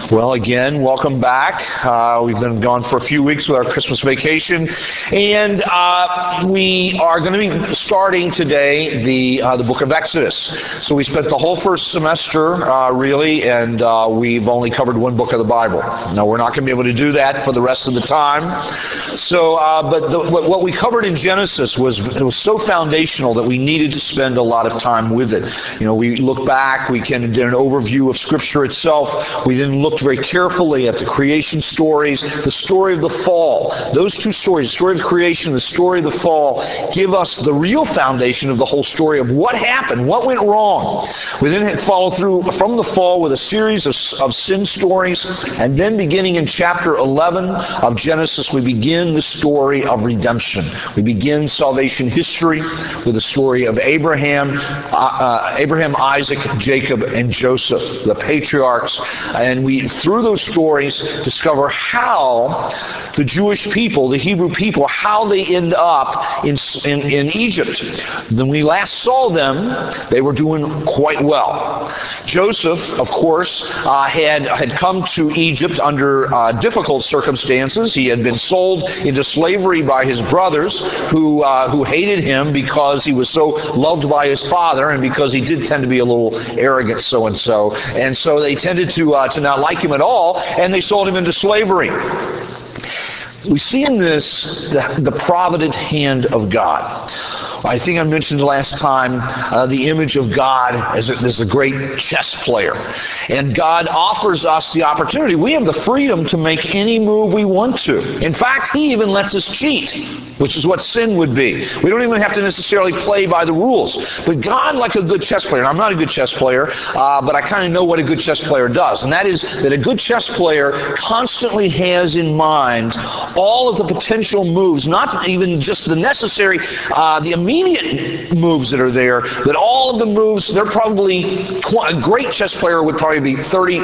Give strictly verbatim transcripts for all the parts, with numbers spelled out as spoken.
Well, again, welcome back. Uh, we've been gone for a few weeks with our Christmas vacation, and uh, we are going to be starting today the uh, the book of Exodus. So we spent the whole first semester, uh, really, and uh, we've only covered one book of the Bible. Now, we're not going to be able to do that for the rest of the time. So, uh, but the, what, what we covered in Genesis was it was so foundational that we needed to spend a lot of time with it. You know, we look back, we can do an overview of Scripture itself. We then looked very carefully at the creation stories, the story of the fall. Those two stories, the story of creation, the story of the fall, give us the real foundation of the whole story of what happened, what went wrong. We then follow through from the fall with a series of, of sin stories, and then beginning in chapter eleven of Genesis, we begin the story of redemption. We begin salvation history with the story of Abraham, uh, uh, Abraham, Isaac, Jacob, and Joseph, the patriarchs, and we through those stories discover how the Jewish people, the Hebrew people, how they end up in, in, in Egypt. When we last saw them, they were doing quite well. Joseph, of course, uh, had, had come to Egypt under uh, difficult circumstances. He had been sold into slavery by his brothers who, uh, who hated him because he was so loved by his father and because he did tend to be a little arrogant so-and-so. And so they tended to, uh, to not like him at all, and they sold him into slavery. We see in this the, the provident hand of God. I think I mentioned last time uh, the image of God as a, as a great chess player. And God offers us the opportunity. We have the freedom to make any move we want to. In fact, He even lets us cheat, which is what sin would be. We don't even have to necessarily play by the rules. But God, like a good chess player, and I'm not a good chess player, uh, but I kind of know what a good chess player does. And that is that a good chess player constantly has in mind all of the potential moves, not even just the necessary, uh, the immediate moves that are there, but all of the moves, they're probably, a great chess player would probably be thirty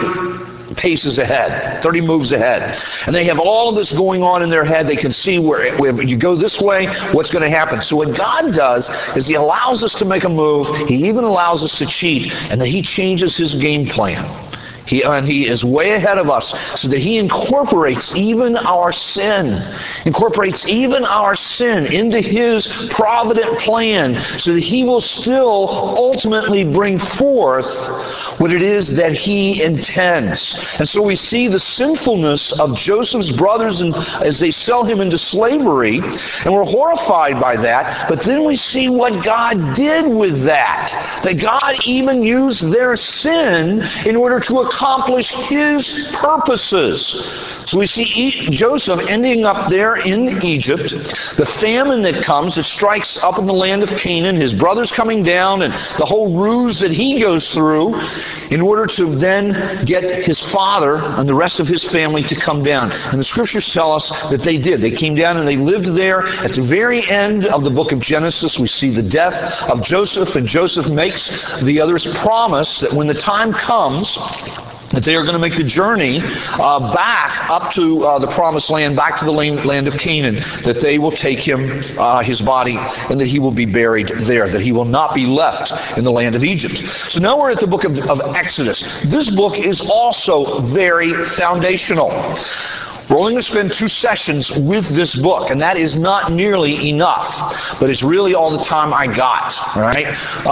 paces ahead, thirty moves ahead. And they have all of this going on in their head. They can see where, where you go this way, what's going to happen. So what God does is He allows us to make a move. He even allows us to cheat, and then He changes His game plan. He, and he is way ahead of us so that He incorporates even our sin, incorporates even our sin into His provident plan so that He will still ultimately bring forth what it is that He intends. And so we see the sinfulness of Joseph's brothers and, as they sell him into slavery, and we're horrified by that, but then we see what God did with that, that God even used their sin in order to accomplish accomplish His purposes. So we see Joseph ending up there in Egypt. The famine that comes, that strikes up in the land of Canaan, his brothers coming down, and the whole ruse that he goes through in order to then get his father and the rest of his family to come down. And the Scriptures tell us that they did. They came down and they lived there. At the very end of the book of Genesis, we see the death of Joseph, and Joseph makes the others promise that when the time comes, that they are going to make the journey uh, back up to uh, the promised land, back to the land of Canaan, that they will take him, uh, his body, and that he will be buried there, that he will not be left in the land of Egypt. So now we're at the book of, of Exodus. This book is also very foundational. We're only going to spend two sessions with this book, and that is not nearly enough, but it's really all the time I got. All right?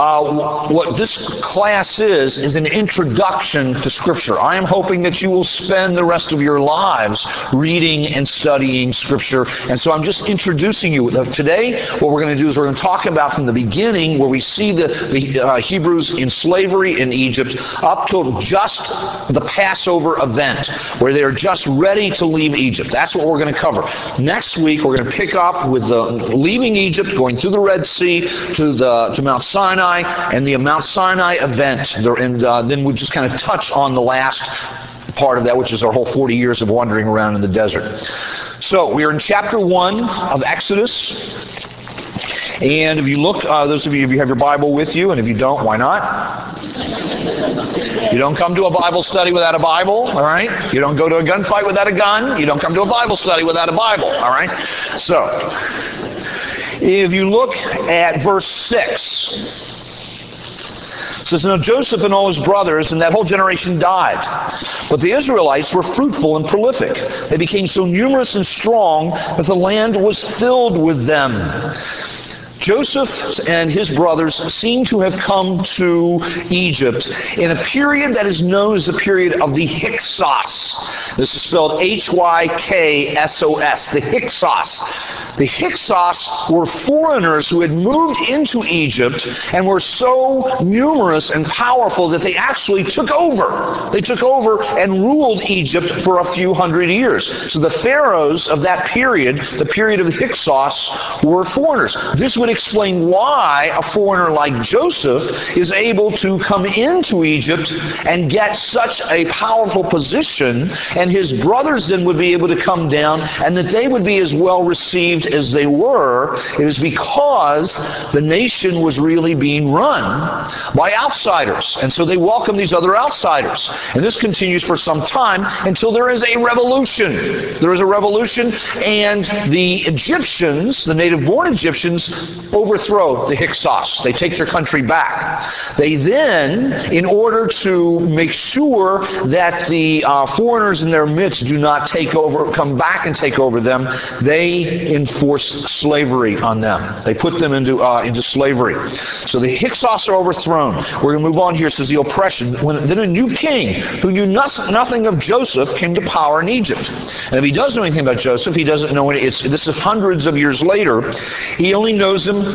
Uh, what this class is, is an introduction to Scripture. I am hoping that you will spend the rest of your lives reading and studying Scripture, and so I'm just introducing you. Today, what we're going to do is we're going to talk about from the beginning, where we see the, the uh, Hebrews in slavery in Egypt, up to just the Passover event, where they're just ready to leave Egypt. That's what we're going to cover. Next week, we're going to pick up with the leaving Egypt, going through the Red Sea to the to Mount Sinai, and the Mount Sinai event. And uh, then we'll just kind of touch on the last part of that, which is our whole forty years of wandering around in the desert. So we are in chapter one of Exodus. And if you look, uh, those of you, if you have your Bible with you, and if you don't, why not? You don't come to a Bible study without a Bible, all right? You don't go to a gunfight without a gun. You don't come to a Bible study without a Bible, all right? So, if you look at verse six, It says, now Joseph and all his brothers and that whole generation died. But the Israelites were fruitful and prolific. They became so numerous and strong that the land was filled with them. Joseph and his brothers seem to have come to Egypt in a period that is known as the period of the Hyksos. This is spelled H Y K S O S, the Hyksos. The Hyksos were foreigners who had moved into Egypt and were so numerous and powerful that they actually took over. They took over and ruled Egypt for a few hundred years. So the pharaohs of that period, the period of the Hyksos, were foreigners. This would explain why a foreigner like Joseph is able to come into Egypt and get such a powerful position, and his brothers then would be able to come down and that they would be as well received as they were. It is because the nation was really being run by outsiders, and so they welcome these other outsiders. And this continues for some time until there is a revolution. There is a revolution, and the Egyptians, the native-born Egyptians, overthrow the Hyksos. They take their country back. They then, in order to make sure that the uh, foreigners in their midst do not take over, come back and take over them, they enforce slavery on them. They put them into uh, into slavery. So the Hyksos are overthrown. We're going to move on here. It says the oppression. When, then a new king who knew nothing of Joseph came to power in Egypt. And if he does know anything about Joseph, he doesn't know it. It's, this is hundreds of years later. He only knows him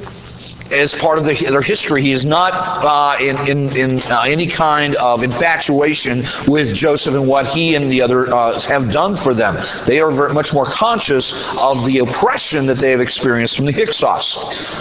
as part of the, their history. He is not uh, in, in, in uh, any kind of infatuation with Joseph and what he and the other uh, have done for them. They are very much more conscious of the oppression that they have experienced from the Hyksos.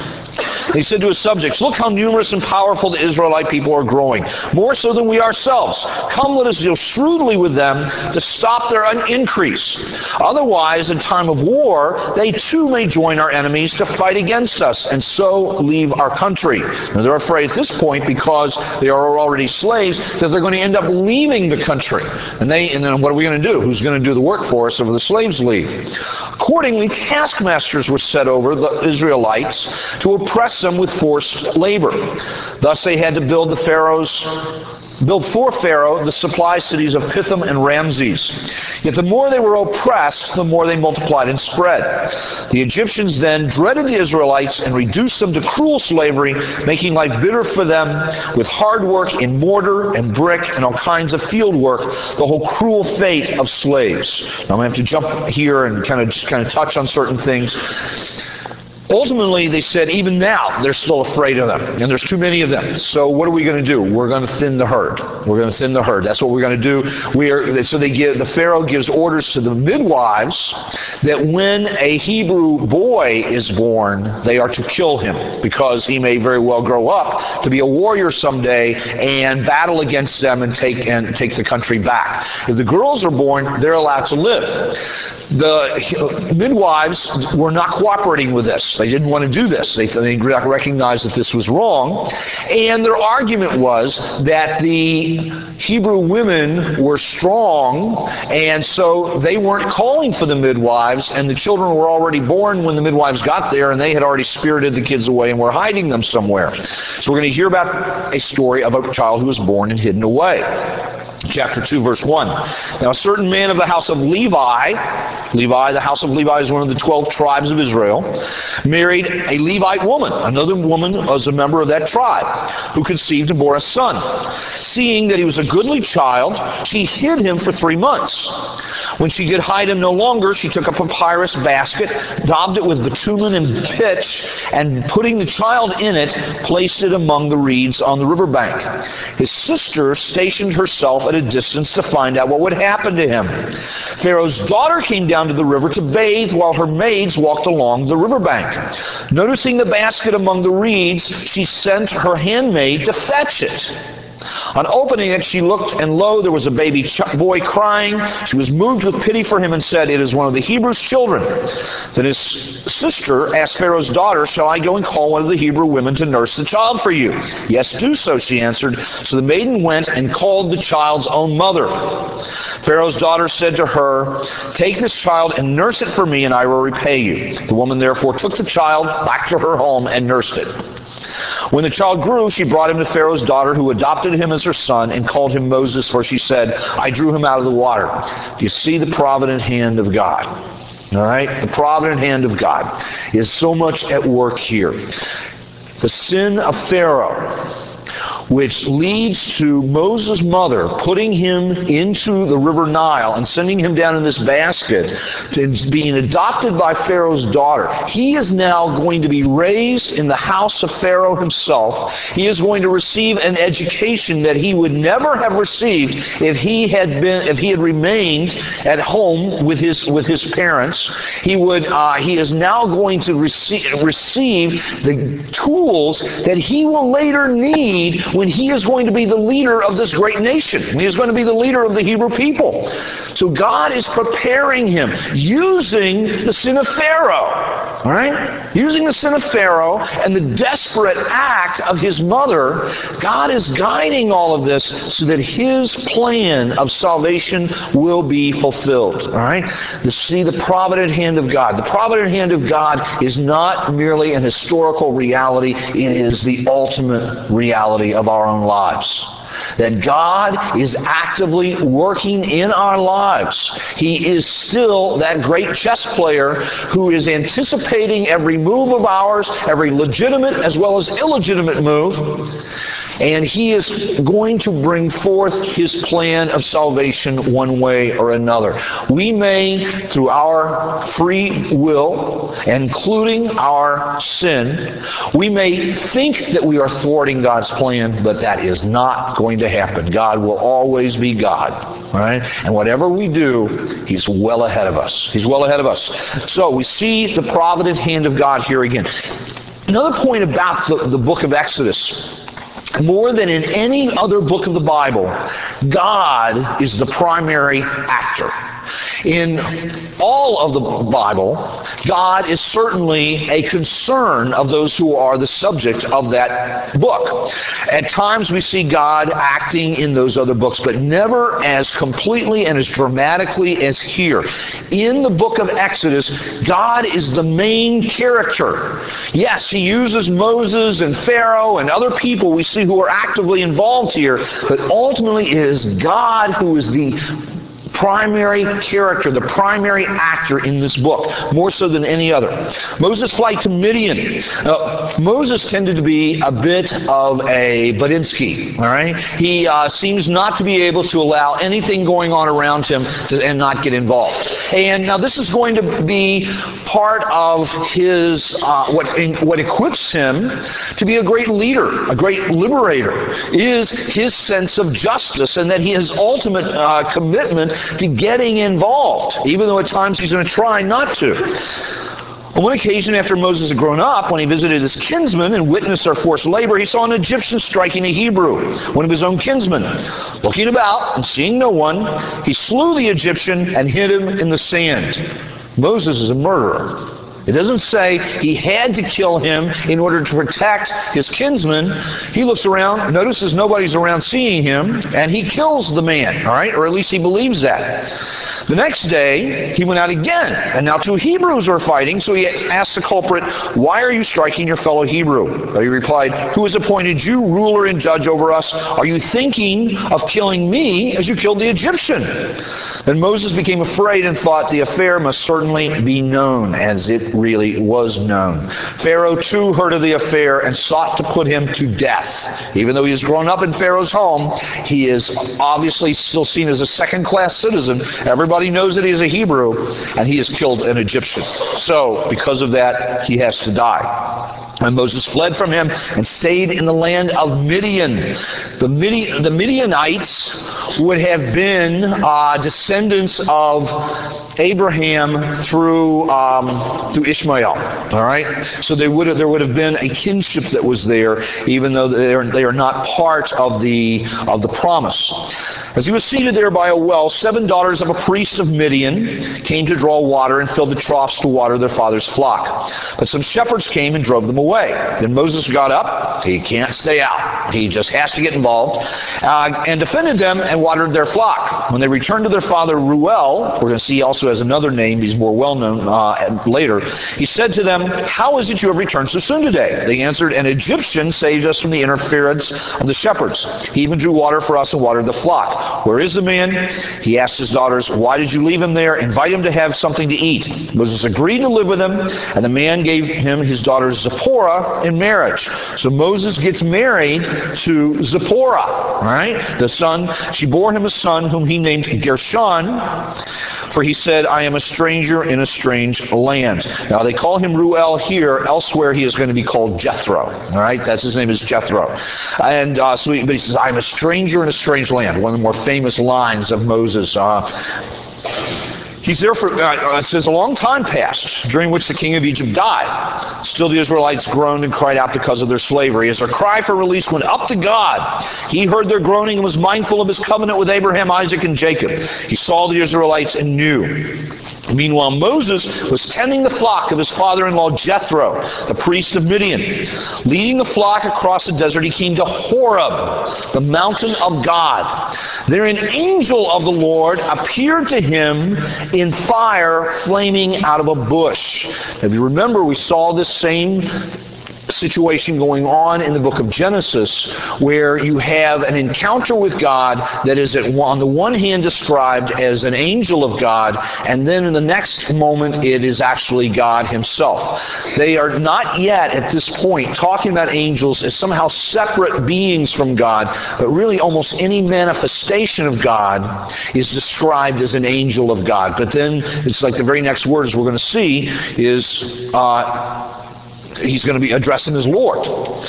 He said to his subjects, look how numerous and powerful the Israelite people are growing, more so than we ourselves. Come, let us deal shrewdly with them to stop their increase. Otherwise, in time of war, they too may join our enemies to fight against us, and so leave our country. Now, they're afraid at this point, because they are already slaves, that they're going to end up leaving the country. And they, and then what are we going to do? Who's going to do the work for us if the slaves leave? Accordingly, taskmasters were set over the Israelites to oppress them with forced labor. Thus they had to build the Pharaoh's build for Pharaoh the supply cities of Pithom and Ramses. Yet the more they were oppressed, the more they multiplied and spread. The Egyptians then dreaded the Israelites and reduced them to cruel slavery, making life bitter for them with hard work in mortar and brick and all kinds of field work, the whole cruel fate of slaves. Now I'm going to have to jump here and kind of just kind of touch on certain things. Ultimately, they said, even now, they're still afraid of them, and there's too many of them. So what are we going to do? We're going to thin the herd. We're going to thin the herd. That's what we're going to do. We are, so they give, the Pharaoh gives orders to the midwives that when a Hebrew boy is born, they are to kill him, because he may very well grow up to be a warrior someday and battle against them and take and take the country back. If the girls are born, they're allowed to live. The midwives were not cooperating with this. They didn't want to do this. They, they recognized that this was wrong. And their argument was that the Hebrew women were strong, and so they weren't calling for the midwives, and the children were already born when the midwives got there, and they had already spirited the kids away and were hiding them somewhere. So we're going to hear about a story of a child who was born and hidden away. Chapter two, verse one. Now a certain man of the house of Levi, Levi, the house of Levi is one of the twelve tribes of Israel, married a Levite woman. Another woman was a member of that tribe, who conceived and bore a son. Seeing that he was a goodly child, she hid him for three months. When she could hide him no longer, she took a papyrus basket, daubed it with bitumen and pitch, and putting the child in it, placed it among the reeds on the riverbank. His sister stationed herself at a distance to find out what would happen to him. Pharaoh's daughter came down to the river to bathe while her maids walked along the riverbank. Noticing the basket among the reeds, she sent her handmaid to fetch it. On opening it, she looked, and lo, there was a baby ch- boy crying. She was moved with pity for him and said, "It is one of the Hebrews' children." Then his sister asked Pharaoh's daughter, "Shall I go and call one of the Hebrew women to nurse the child for you?" "Yes, do so," she answered. So the maiden went and called the child's own mother. Pharaoh's daughter said to her, "Take this child and nurse it for me, and I will repay you." The woman therefore took the child back to her home and nursed it. When the child grew, she brought him to Pharaoh's daughter, who adopted him as her son and called him Moses, for she said, I drew him out of the water. You see the provident hand of God. All right? The provident hand of God is so much at work here. The sin of Pharaoh, which leads to Moses' mother putting him into the river Nile and sending him down in this basket, to being adopted by Pharaoh's daughter. He is now going to be raised in the house of Pharaoh himself. He is going to receive an education that he would never have received if he had been, if he had remained at home with his with his parents. He would. Uh, he is now going to receive receive the tools that he will later need when he is going to be the leader of this great nation. He is going to be the leader of the Hebrew people. So God is preparing him using the sin of Pharaoh. All right? Using the sin of Pharaoh and the desperate act of his mother, God is guiding all of this so that his plan of salvation will be fulfilled. All right? To see the provident hand of God. The provident hand of God is not merely an historical reality. It is the ultimate reality of our own lives. That God is actively working in our lives. He is still that great chess player who is anticipating every move of ours, every legitimate as well as illegitimate move. And he is going to bring forth his plan of salvation one way or another. We may, through our free will, including our sin, we may think that we are thwarting God's plan, but that is not going to happen. God will always be God. Right? And whatever we do, he's well ahead of us. He's well ahead of us. So we see the provident hand of God here again. Another point about the, the book of Exodus, more than in any other book of the Bible, God is the primary actor. In all of the Bible, God is certainly a concern of those who are the subject of that book. At times we see God acting in those other books, but never as completely and as dramatically as here. In the book of Exodus, God is the main character. Yes, he uses Moses and Pharaoh and other people we see who are actively involved here, but ultimately it is God who is the primary character, the primary actor in this book, more so than any other. Moses' flight to Midian. Now, Moses tended to be a bit of a Badinsky, all right? He uh, seems not to be able to allow anything going on around him to, and not get involved. And now this is going to be part of his, uh, what, in, what equips him to be a great leader, a great liberator, is his sense of justice, and that he has ultimate uh, commitment to getting involved, even though at times he's going to try not to. On one occasion, after Moses had grown up, when he visited his kinsmen and witnessed their forced labor, he saw an Egyptian striking a Hebrew, one of his own kinsmen. Looking about and seeing no one, he slew the Egyptian and hid him in the sand. Moses is a murderer. It doesn't say he had to kill him in order to protect his kinsman. He looks around, notices nobody's around seeing him, and he kills the man, all right? Or at least he believes that. The next day, he went out again, and now two Hebrews were fighting, so he asked the culprit, "Why are you striking your fellow Hebrew?" But he replied, "Who has appointed you ruler and judge over us? Are you thinking of killing me as you killed the Egyptian?" Then Moses became afraid and thought the affair must certainly be known, as it really was known. Pharaoh too heard of the affair and sought to put him to death. Even though he has grown up in Pharaoh's home, he is obviously still seen as a second-class citizen. Everybody knows that he is a Hebrew, and he has killed an Egyptian. So, because of that, he has to die. And Moses fled from him and stayed in the land of Midian. The, Midi- the Midianites would have been uh, descendants of Abraham through um, through Ishmael. All right, so they would have, there would have been a kinship that was there, even though they are they are not part of the of the promise. As he was seated there by a well, seven daughters of a priest of Midian came to draw water and filled the troughs to water their father's flock. But some shepherds came and drove them away. Then Moses got up. He can't stay out. He just has to get involved. Uh, and defended them and watered their flock. When they returned to their father Reuel, we're going to see also also has another name. He's more well-known uh, later. He said to them, "How is it you have returned so soon today?" They answered, "An Egyptian saved us from the interference of the shepherds. He even drew water for us and watered the flock. Where is the man?" He asked his daughters, "Why did you leave him there? Invite him to have something to eat." Moses agreed to live with him, and the man gave him his daughter Zipporah in marriage. So Moses gets married to Zipporah, right? The son, she bore him a son whom he named Gershon, for he said, "I am a stranger in a strange land." Now they call him Ruel here. Elsewhere he is going to be called Jethro. All right, that's his name is Jethro. And uh, so he, but he says, "I am a stranger in a strange land." One of the more famous lines of Moses. Uh, He's there for, uh, it says, a long time passed, during which the king of Egypt died. Still the Israelites groaned and cried out because of their slavery. As their cry for release went up to God, he heard their groaning and was mindful of his covenant with Abraham, Isaac, and Jacob. He saw the Israelites and knew. Meanwhile, Moses was tending the flock of his father-in-law Jethro, the priest of Midian. Leading the flock across the desert, he came to Horeb, the mountain of God. There an angel of the Lord appeared to him in fire flaming out of a bush. If you remember, we saw this same situation going on in the book of Genesis, where you have an encounter with God that is at, on the one hand described as an angel of God, and then in the next moment it is actually God himself. They are not yet at this point talking about angels as somehow separate beings from God, but really almost any manifestation of God is described as an angel of God. But then it's like the very next words we're going to see is uh, he's going to be addressing his Lord.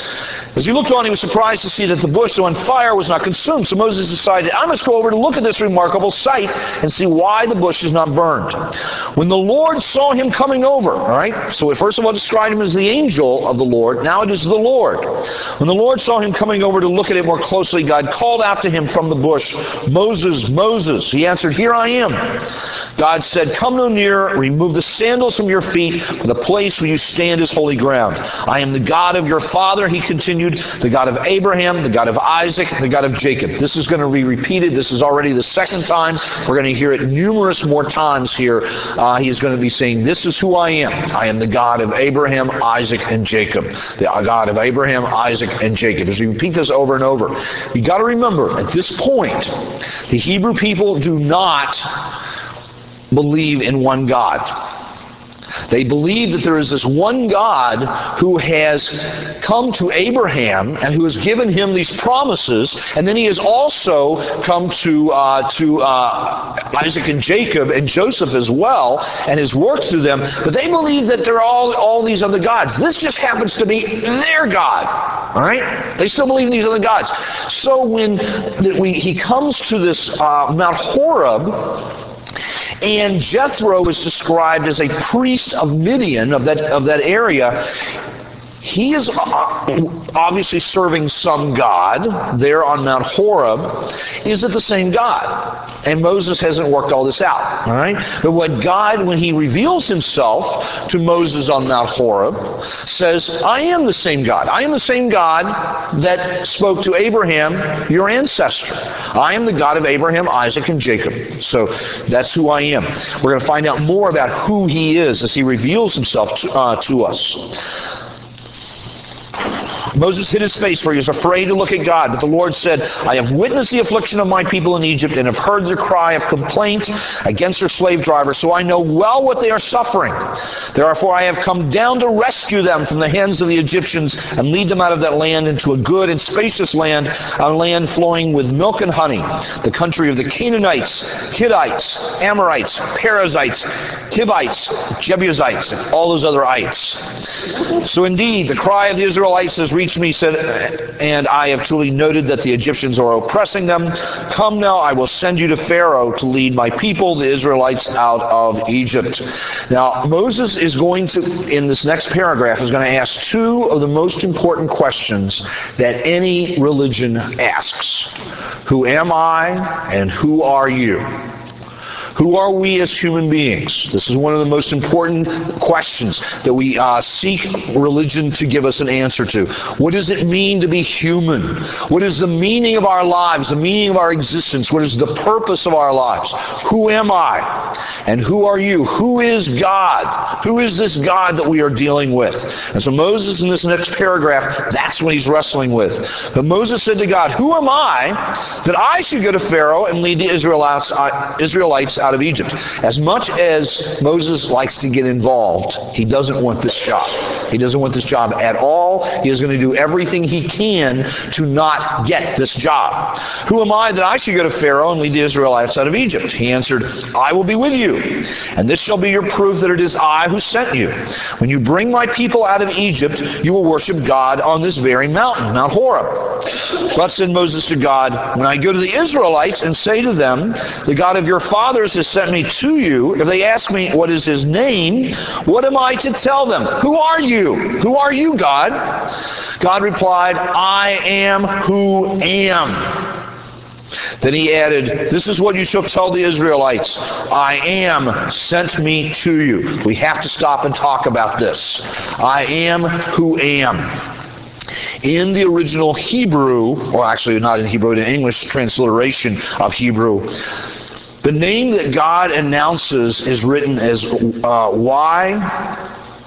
As he looked on, he was surprised to see that the bush, though on fire, was not consumed. So Moses decided, I must go over to look at this remarkable sight and see why the bush is not burned. When the Lord saw him coming over, all right, so it first of all described him as the angel of the Lord. Now it is the Lord. When the Lord saw him coming over to look at it more closely, God called out to him from the bush, "Moses, Moses." He answered, "Here I am." God said, "Come no nearer, remove the sandals from your feet, for the place where you stand is holy ground. I am the God of your father," he continued, "the God of Abraham, the God of Isaac, the God of Jacob." This is going to be repeated. This is already the second time. We're going to hear it numerous more times here. Uh, he is going to be saying, "This is who I am. I am the God of Abraham, Isaac, and Jacob." The God of Abraham, Isaac, and Jacob. As we repeat this over and over, you got to remember, at this point, the Hebrew people do not believe in one God. They believe that there is this one God who has come to Abraham and who has given him these promises, and then he has also come to uh, to uh, Isaac and Jacob and Joseph as well, and has worked through them. But they believe that there are all, all these other gods. This just happens to be their God. All right? They still believe in these other gods. So when we, he comes to this uh, Mount Horeb, and Jethro is described as a priest of Midian, of that of that area. He is obviously serving some God there on Mount Horeb. Is it the same God? And Moses hasn't worked all this out. All right? But what God, when he reveals himself to Moses on Mount Horeb, says, "I am the same God. I am the same God that spoke to Abraham, your ancestor. I am the God of Abraham, Isaac, and Jacob." So that's who I am. We're going to find out more about who he is as he reveals himself to, uh, to us. Moses hid his face, for he was afraid to look at God. But the Lord said, "I have witnessed the affliction of my people in Egypt, and have heard their cry of complaint against their slave drivers, so I know well what they are suffering. Therefore I have come down to rescue them from the hands of the Egyptians, and lead them out of that land into a good and spacious land, a land flowing with milk and honey, the country of the Canaanites, Hittites, Amorites, Perizzites, Hivites, Jebusites, and all those other ites. So indeed, the cry of the Israelites has reached me, said, and I have truly noted that the Egyptians are oppressing them. Come now, I will send you to Pharaoh to lead my people, the Israelites, out of Egypt." Now, Moses is going to, in this next paragraph, is going to ask two of the most important questions that any religion asks. Who am I, and who are you? Who are we as human beings? This is one of the most important questions that we uh, seek religion to give us an answer to. What does it mean to be human? What is the meaning of our lives, the meaning of our existence? What is the purpose of our lives? Who am I? And who are you? Who is God? Who is this God that we are dealing with? And so Moses, in this next paragraph, that's what he's wrestling with. But Moses said to God, who am I that I should go to Pharaoh and lead the Israelites, uh, Israelites out of Egypt? As much as Moses likes to get involved, he doesn't want this job. He doesn't want this job at all. He is going to do everything he can to not get this job. Who am I that I should go to Pharaoh and lead the Israelites out of Egypt? He answered, I will be with you, and this shall be your proof that it is I who sent you. When you bring my people out of Egypt, you will worship God on this very mountain, Mount Horeb. But said Moses to God, when I go to the Israelites and say to them, the God of your fathers has sent me to you, if they ask me what is his name, what am I to tell them? Who are you? Who are you, God? God replied, I am who am. Then he added, this is what you shall tell the Israelites. I am sent me to you. We have to stop and talk about this. I am who am. In the original Hebrew, or actually not in Hebrew, in English transliteration of Hebrew, the name that God announces is written as uh, Y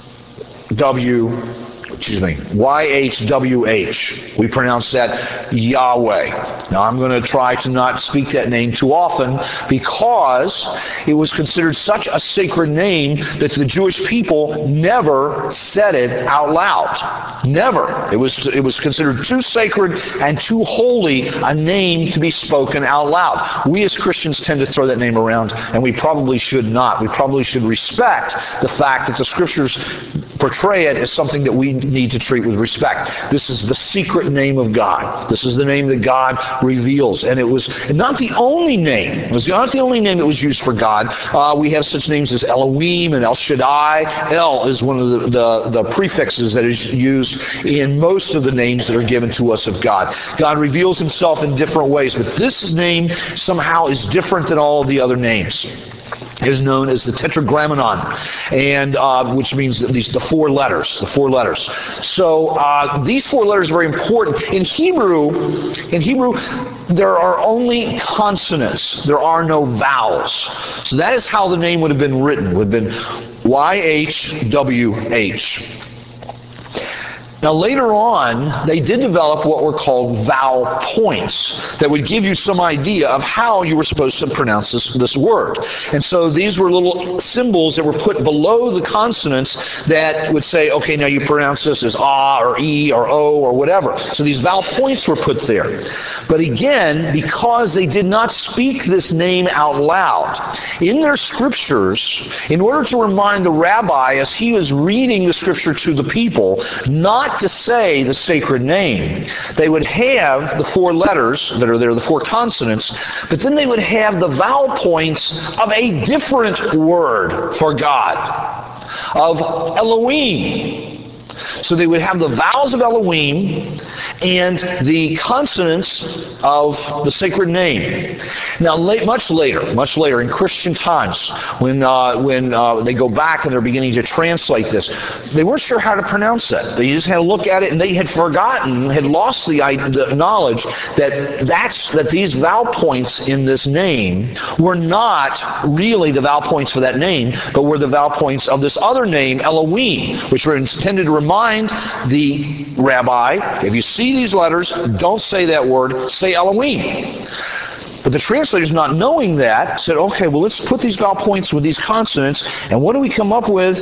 W Excuse me, Y H W H. We pronounce that Yahweh. Now I'm going to try to not speak that name too often because it was considered such a sacred name that the Jewish people never said it out loud. Never. It was, it was considered too sacred and too holy a name to be spoken out loud. We as Christians tend to throw that name around, and we probably should not. We probably should respect the fact that the Scriptures portray it as something that we need to treat with respect. This is the secret name of God. This is the name that God reveals. And it was not the only name. It was not the only name that was used for God. Uh, we have such names as Elohim and El Shaddai. El is one of the, the, the prefixes that is used in most of the names that are given to us of God. God reveals himself in different ways, but this name somehow is different than all of the other names. It is known as the Tetragrammaton, and uh, which means these the four letters, the four letters. So uh, these four letters are very important. In Hebrew, in Hebrew, there are only consonants. There are no vowels. So that is how the name would have been written. Would have been Y H W H. Now later on, they did develop what were called vowel points that would give you some idea of how you were supposed to pronounce this, this word. And so these were little symbols that were put below the consonants that would say, okay, now you pronounce this as ah or e or o or whatever. So these vowel points were put there. But again, because they did not speak this name out loud, in their scriptures, in order to remind the rabbi as he was reading the scripture to the people, not to say the sacred name. They would have the four letters that are there, the four consonants, but then they would have the vowel points of a different word for God, of Elohim. So they would have the vowels of Elohim and the consonants of the sacred name. Now, late, much later, much later in Christian times, when uh, when uh, they go back and they're beginning to translate this, they weren't sure how to pronounce it. They just had to look at it, and they had forgotten, had lost the, the knowledge that that's that these vowel points in this name were not really the vowel points for that name, but were the vowel points of this other name, Elohim, which were intended to remind the rabbi, if you see these letters, don't say that word, say Elohim. But the translators, not knowing that, said, okay, well, let's put these vowel points with these consonants, and what do we come up with?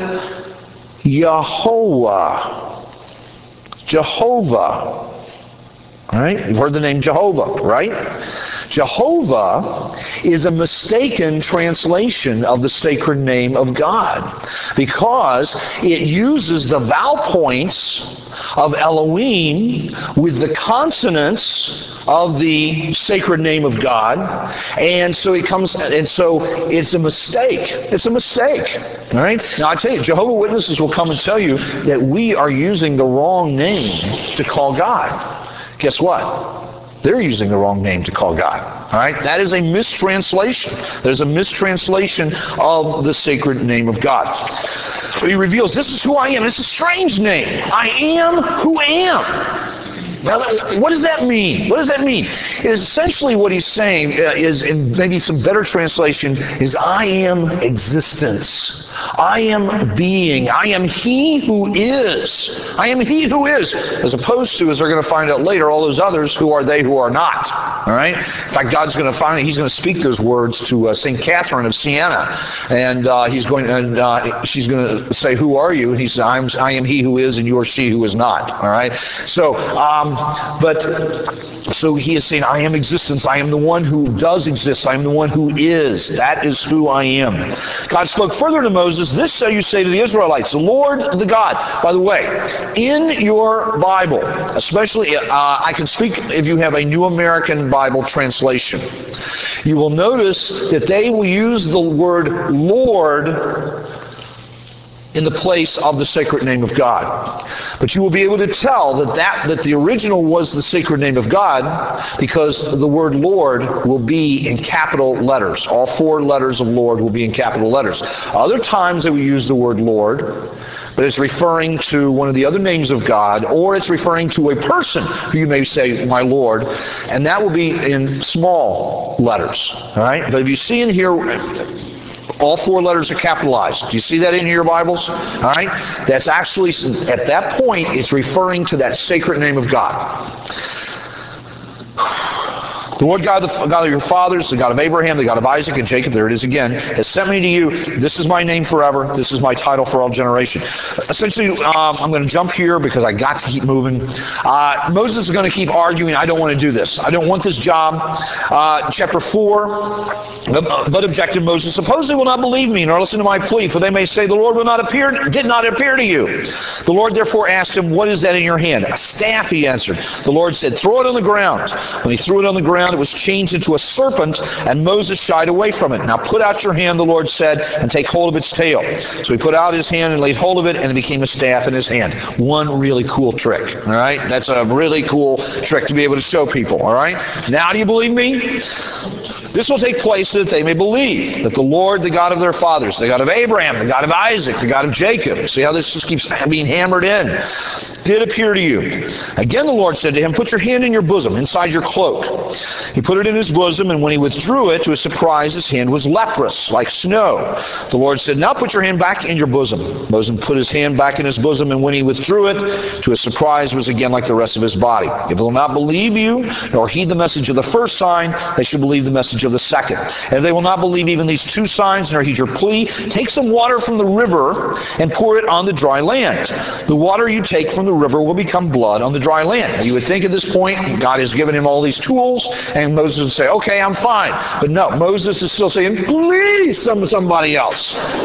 Yahweh. Jehovah. All right? You've heard the name Jehovah, right? Jehovah is a mistaken translation of the sacred name of God because it uses the vowel points of Elohim with the consonants of the sacred name of God, and so it comes, and so it's a mistake. It's a mistake. All right? Now I tell you, Jehovah's Witnesses will come and tell you that we are using the wrong name to call God. Guess what? They're using the wrong name to call God. All right? That is a mistranslation. There's a mistranslation of the sacred name of God. But he reveals, this is who I am. It's a strange name. I am who am. Now, what does that mean? What does that mean? It is essentially what he's saying uh, is, in maybe some better translation, is I am existence. I am being. I am he who is. I am he who is. As opposed to, as they're going to find out later, all those others who are they who are not. All right? In fact, God's going to finally, he's going to speak those words to uh, Saint Catherine of Siena. And uh, he's going, and uh, she's going to say, who are you? And he says, I'm, I am he who is, and you are she who is not. All right? So, um, but so he is saying, I am existence. I am the one who does exist. I am the one who is. That is who I am. God spoke further to Moses, this shall you say to the Israelites, the Lord, the God. By the way, in your Bible, especially, uh, I can speak if you have a New American Bible translation, you will notice that they will use the word Lord in the place of the sacred name of God. But you will be able to tell that, that that the original was the sacred name of God because the word Lord will be in capital letters. All four letters of Lord will be in capital letters. Other times they will use the word Lord, but it's referring to one of the other names of God, or it's referring to a person who you may say, my Lord, and that will be in small letters. All right? But if you see in here, all four letters are capitalized. Do you see that in your Bibles? All right? That's actually, at that point, it's referring to that sacred name of God. The Lord God, the God of your fathers, the God of Abraham, the God of Isaac and Jacob, there it is again, has sent me to you. This is my name forever. This is my title for all generations. Essentially, um, I'm going to jump here because I got to keep moving. Uh, Moses is going to keep arguing, I don't want to do this. I don't want this job. Uh, chapter four, but objected Moses, suppose they will not believe me nor listen to my plea, for they may say, the Lord will not appear, did not appear to you. The Lord therefore asked him, what is that in your hand? A staff, he answered. The Lord said, throw it on the ground. When he threw it on the ground, it was changed into a serpent, and Moses shied away from it. Now put out your hand, the Lord said, and take hold of its tail. So he put out his hand and laid hold of it, and it became a staff in his hand. One really cool trick. All right? That's a really cool trick to be able to show people. All right? Now do you believe me? This will take place so that they may believe that the Lord, the God of their fathers, the God of Abraham, the God of Isaac, the God of Jacob, see how this just keeps being hammered in, did appear to you. Again the Lord said to him, put your hand in your bosom, inside your cloak. He put it in his bosom, and when he withdrew it, to his surprise, his hand was leprous, like snow. The Lord said, now put your hand back in your bosom. Moses put his hand back in his bosom, and when he withdrew it, to his surprise, it was again like the rest of his body. If they will not believe you, nor heed the message of the first sign, they should believe the message of the second. And if they will not believe even these two signs, nor heed your plea, take some water from the river and pour it on the dry land. The water you take from the river will become blood on the dry land. You would think at this point, God has given him all these tools, and Moses would say, okay, I'm fine. But no, Moses is still saying, please, some, somebody else.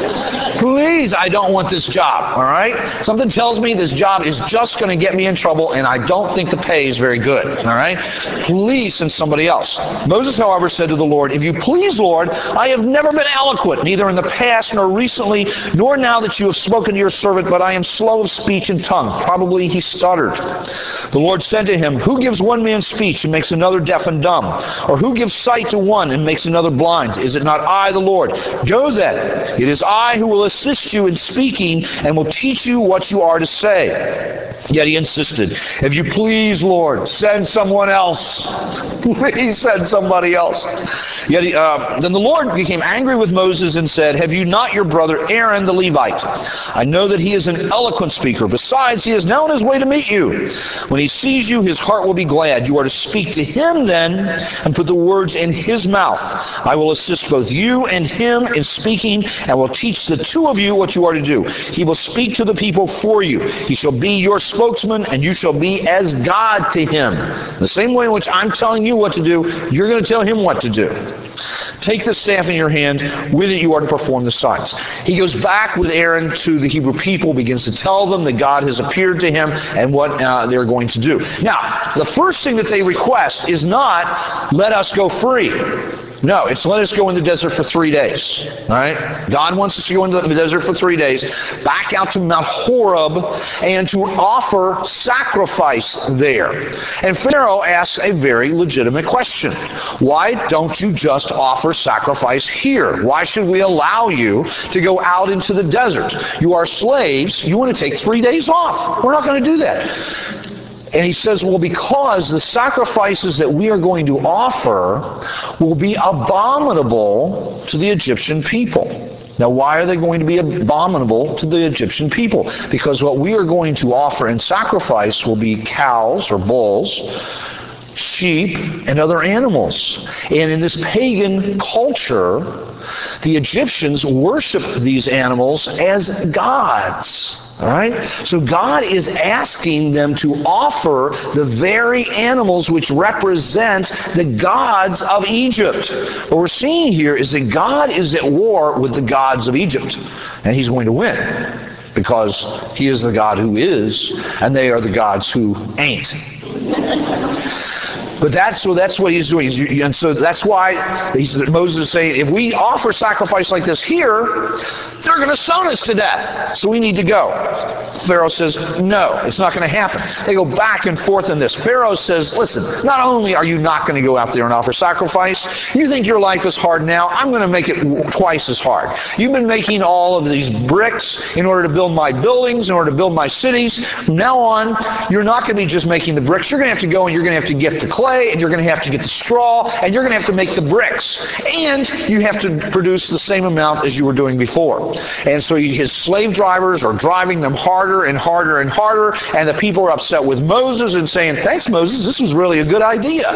Please, I don't want this job, all right? Something tells me this job is just going to get me in trouble, and I don't think the pay is very good, all right? Please send somebody else. Moses, however, said to the Lord, if you please, Lord, I have never been eloquent, neither in the past nor recently, nor now that you have spoken to your servant, but I am slow of speech and tongue. Probably he stuttered. The Lord said to him, who gives one man speech and makes another deaf and dumb? Or who gives sight to one and makes another blind? Is it not I, the Lord? Go then. It is I who will assist you in speaking and will teach you what you are to say. Yet he insisted, if you please, Lord, send someone else. Please send somebody else. Yet he, uh, then the Lord became angry with Moses and said, have you not your brother Aaron the Levite? I know that he is an eloquent speaker. Besides, he is now on his way to meet you. When he sees you, his heart will be glad. You are to speak to him then and put the words in his mouth. I will assist both you and him in speaking and will teach the two of you what you are to do. He will speak to the people for you. He shall be your spokesman, and you shall be as God to him. The same way in which I'm telling you what to do, you're going to tell him what to do. Take the staff in your hand. With it you are to perform the signs. He goes back with Aaron to the Hebrew people, begins to tell them that God has appeared to him and what uh, they're going to do. Now, the first thing that they request is not, let us go free. No, it's let us go in the desert for three days. All right? God wants us to go into the desert for three days, back out to Mount Horeb, and to offer sacrifice there. And Pharaoh asks a very legitimate question. Why don't you just offer sacrifice here? Why should we allow you to go out into the desert? You are slaves. You want to take three days off. We're not going to do that. And he says, well, because the sacrifices that we are going to offer will be abominable to the Egyptian people. Now, why are they going to be abominable to the Egyptian people? Because what we are going to offer in sacrifice will be cows or bulls, sheep, and other animals. And in this pagan culture, the Egyptians worshiped these animals as gods. All right? So God is asking them to offer the very animals which represent the gods of Egypt. What we're seeing here is that God is at war with the gods of Egypt. And he's going to win, because he is the God who is, and they are the gods who ain't. But that's so that's what he's doing. He's, and so that's why he's, Moses is saying, if we offer sacrifice like this here, they're going to stone us to death. So we need to go. Pharaoh says, no, it's not going to happen. They go back and forth in this. Pharaoh says, listen, not only are you not going to go out there and offer sacrifice, you think your life is hard now, I'm going to make it twice as hard. You've been making all of these bricks in order to build my buildings, in order to build my cities. From now on, you're not going to be just making the bricks. You're going to have to go and you're going to have to get the clay, and you're going to have to get the straw, and you're going to have to make the bricks. And you have to produce the same amount as you were doing before. And so his slave drivers are driving them harder and harder and harder, and the people are upset with Moses and saying, thanks, Moses, this was really a good idea.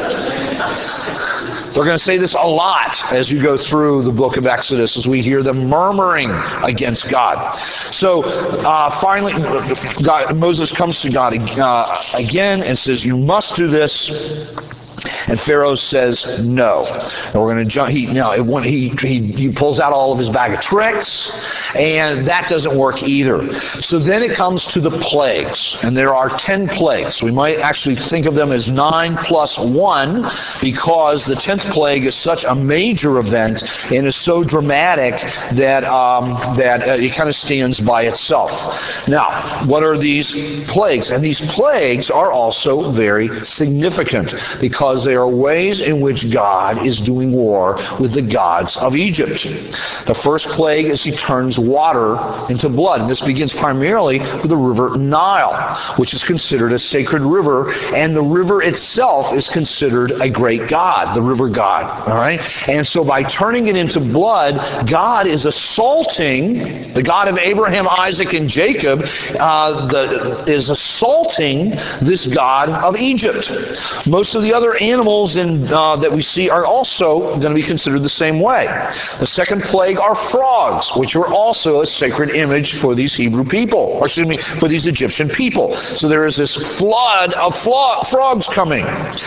They're going to say this a lot as you go through the book of Exodus, as we hear them murmuring against God. So uh, finally, God, Moses comes to God uh, again and says, you must do this. And Pharaoh says no. And we're going to jump. He now he, he he pulls out all of his bag of tricks, and that doesn't work either. So then it comes to the plagues, and there are ten plagues. We might actually think of them as nine plus one, because the tenth plague is such a major event and is so dramatic that um, that uh, it kind of stands by itself. Now, what are these plagues? And these plagues are also very significant, because they are ways in which God is doing war with the gods of Egypt. The first plague is he turns water into blood. And this begins primarily with the river Nile, which is considered a sacred river, and the river itself is considered a great god, the river god. All right? And so by turning it into blood, God is assaulting, the God of Abraham, Isaac, and Jacob, uh, the, is assaulting this god of Egypt. Most of the other animals in, uh, that we see are also going to be considered the same way. The second plague are frogs, which are also a sacred image for these Hebrew people, or excuse me, for these Egyptian people. So there is this flood of flo- frogs coming.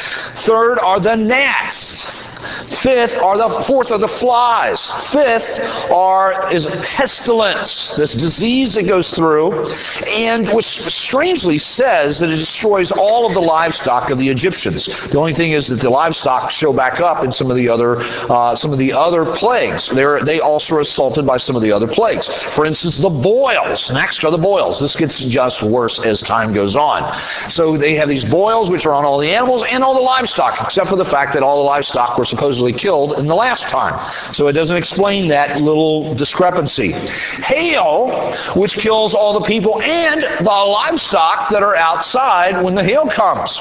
Third are the gnats. Fifth are the fourth are the flies. Fifth are is pestilence, this disease that goes through, and which strangely says that it destroys all of the livestock of the Egyptians. The only thing is that the livestock show back up in some of the other uh, some of the other plagues. They're, they also are assaulted by some of the other plagues. For instance, the boils. Next are the boils. This gets just worse as time goes on. So they have these boils which are on all the animals and all the livestock, except for the fact that all the livestock were supposedly killed in the last time. So it doesn't explain that little discrepancy. Hail, which kills all the people and the livestock that are outside when the hail comes.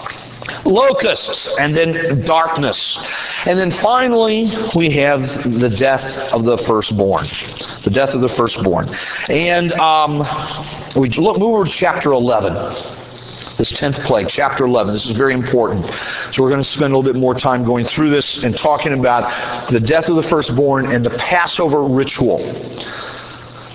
Locusts, and then darkness. And then finally, we have the death of the firstborn. The death of the firstborn. And um, we look, move over to chapter eleven. This tenth plague, chapter eleven. This is very important. So we're going to spend a little bit more time going through this and talking about the death of the firstborn and the Passover ritual.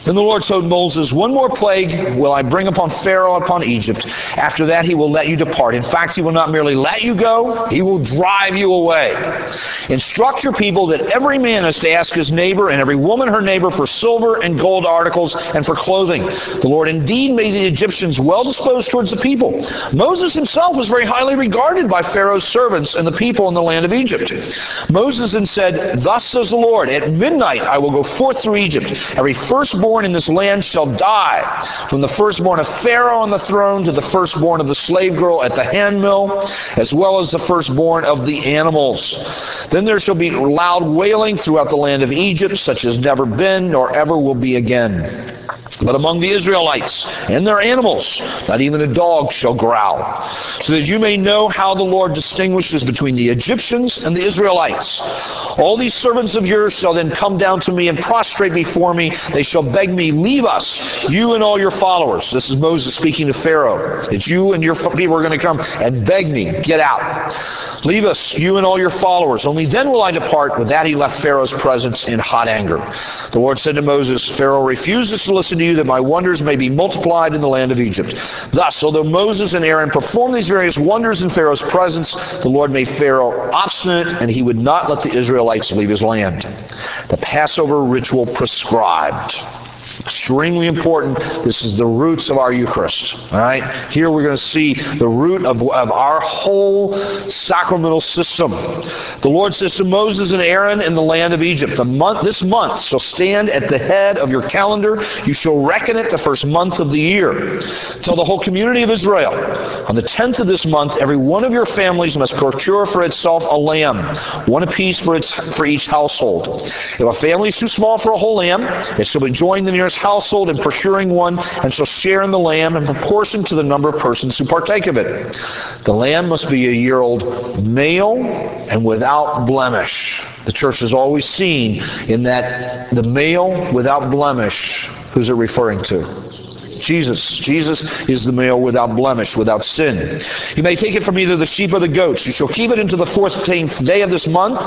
Then the Lord told Moses, one more plague will I bring upon Pharaoh and upon Egypt. After that he will let you depart. In fact, he will not merely let you go, he will drive you away. Instruct your people that every man is to ask his neighbor and every woman her neighbor for silver and gold articles and for clothing. The Lord indeed made the Egyptians well disposed towards the people. Moses himself was very highly regarded by Pharaoh's servants and the people in the land of Egypt. Moses then said, thus says the Lord, at midnight I will go forth through Egypt. Every firstborn in this land shall die, from the firstborn of Pharaoh on the throne to the firstborn of the slave girl at the handmill, as well as the firstborn of the animals. Then there shall be loud wailing throughout the land of Egypt, such as never been nor ever will be again. But among the Israelites and their animals, not even a dog shall growl, so that you may know how the Lord distinguishes between the Egyptians and the Israelites. All these servants of yours shall then come down to me and prostrate before me. They shall beg me, leave us, you and all your followers. This is Moses speaking to Pharaoh, that you and your people are going to come and beg me, get out. Leave us, you and all your followers. Only then will I depart. With that he left Pharaoh's presence in hot anger. The Lord said to Moses, Pharaoh refuses to listen to you, that my wonders may be multiplied in the land of Egypt. Thus, although Moses and Aaron performed these various wonders in Pharaoh's presence, the Lord made Pharaoh obstinate, and he would not let the Israelites leave his land. The Passover ritual prescribed. Extremely important. This is the roots of our Eucharist. All right? Here we're going to see the root of, of our whole sacramental system. The Lord says to Moses and Aaron in the land of Egypt, the month, this month shall stand at the head of your calendar. You shall reckon it the first month of the year. Tell the whole community of Israel, on the tenth of this month, every one of your families must procure for itself a lamb, one apiece for, its, for each household. If a family is too small for a whole lamb, it shall be joined the nearest household in procuring one, and shall share in the lamb in proportion to the number of persons who partake of it. The lamb must be a year-old male and without blemish. The church has always seen in that the male without blemish, who's it referring to? Jesus. Jesus is the male without blemish, without sin. You may take it from either the sheep or the goats. You shall keep it into the fourteenth day of this month.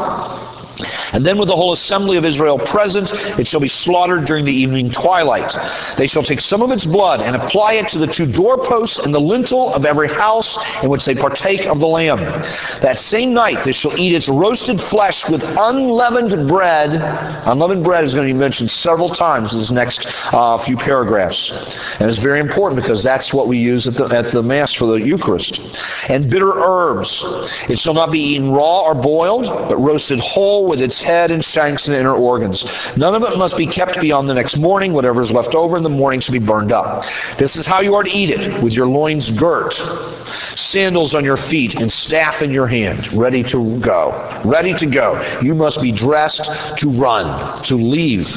And then with the whole assembly of Israel present, it shall be slaughtered during the evening twilight. They shall take some of its blood and apply it to the two doorposts and the lintel of every house in which they partake of the lamb. That same night they shall eat its roasted flesh with unleavened bread. Unleavened bread is going to be mentioned several times in this next uh, few paragraphs. And it's very important because that's what we use at the, at the Mass for the Eucharist. And bitter herbs. It shall not be eaten raw or boiled, but roasted whole with its head and shanks and inner organs. None of it must be kept beyond the next morning. Whatever is left over in the morning shall be burned up. This is how you are to eat it, with your loins girt, sandals on your feet, and staff in your hand, ready to go. Ready to go. You must be dressed to run, to leave.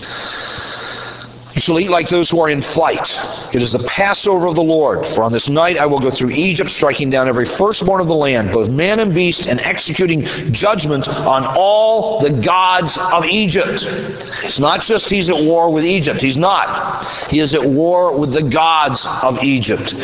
You shall eat like those who are in flight. It is the Passover of the Lord. For on this night I will go through Egypt, striking down every firstborn of the land, both man and beast, and executing judgment on all the gods of Egypt. It's not just he's at war with Egypt. He's not. He is at war with the gods of Egypt.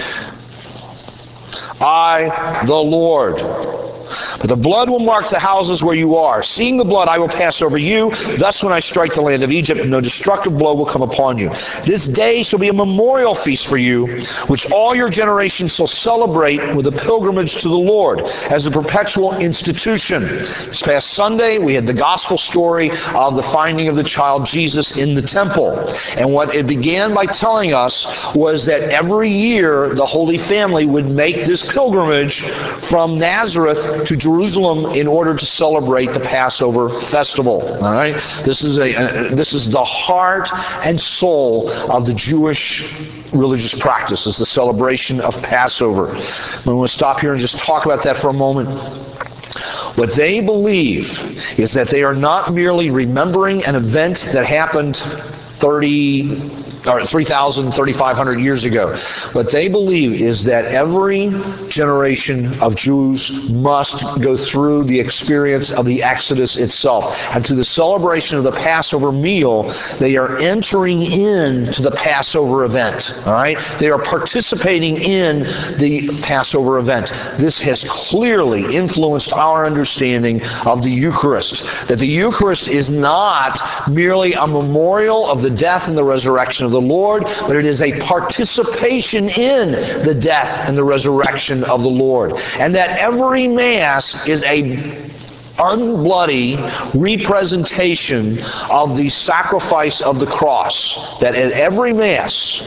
I, the Lord. But the blood will mark the houses where you are. Seeing the blood, I will pass over you. Thus, when I strike the land of Egypt, no destructive blow will come upon you. This day shall be a memorial feast for you, which all your generations shall celebrate with a pilgrimage to the Lord as a perpetual institution. This past Sunday, we had the gospel story of the finding of the child Jesus in the temple. And what it began by telling us was that every year, the Holy Family would make this pilgrimage from Nazareth to Jerusalem in order to celebrate the Passover festival. All right, this is a uh, this is the heart and soul of the Jewish religious practice, is the celebration of Passover. I'm going to stop here and just talk about that for a moment. What they believe is that they are not merely remembering an event that happened thirty or three thousand, thirty-five hundred years ago. What they believe is that every generation of Jews must go through the experience of the Exodus itself. And through the celebration of the Passover meal, they are entering into the Passover event. All right? They are participating in the Passover event. This has clearly influenced our understanding of the Eucharist. That the Eucharist is not merely a memorial of the death and the resurrection of the Lord, but it is a participation in the death and the resurrection of the Lord. And that every Mass is a unbloody representation of the sacrifice of the cross. That at every Mass,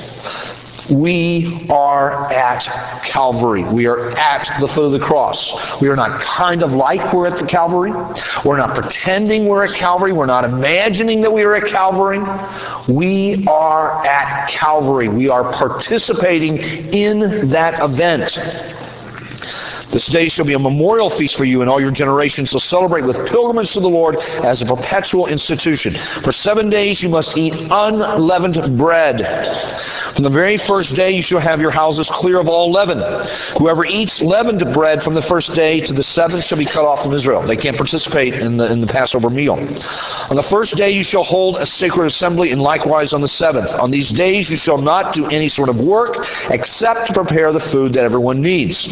we are at Calvary. We are at the foot of the cross. We are not kind of like we're at the Calvary. We're not pretending we're at Calvary. We're not imagining that we are at Calvary. We are at Calvary. We are participating in that event. This day shall be a memorial feast for you, and all your generations shall celebrate with pilgrimage to the Lord as a perpetual institution. For seven days you must eat unleavened bread. From the very first day you shall have your houses clear of all leaven. Whoever eats leavened bread from the first day to the seventh shall be cut off from Israel. They can't participate in the, in the Passover meal. On the first day you shall hold a sacred assembly, and likewise on the seventh. On these days you shall not do any sort of work except to prepare the food that everyone needs.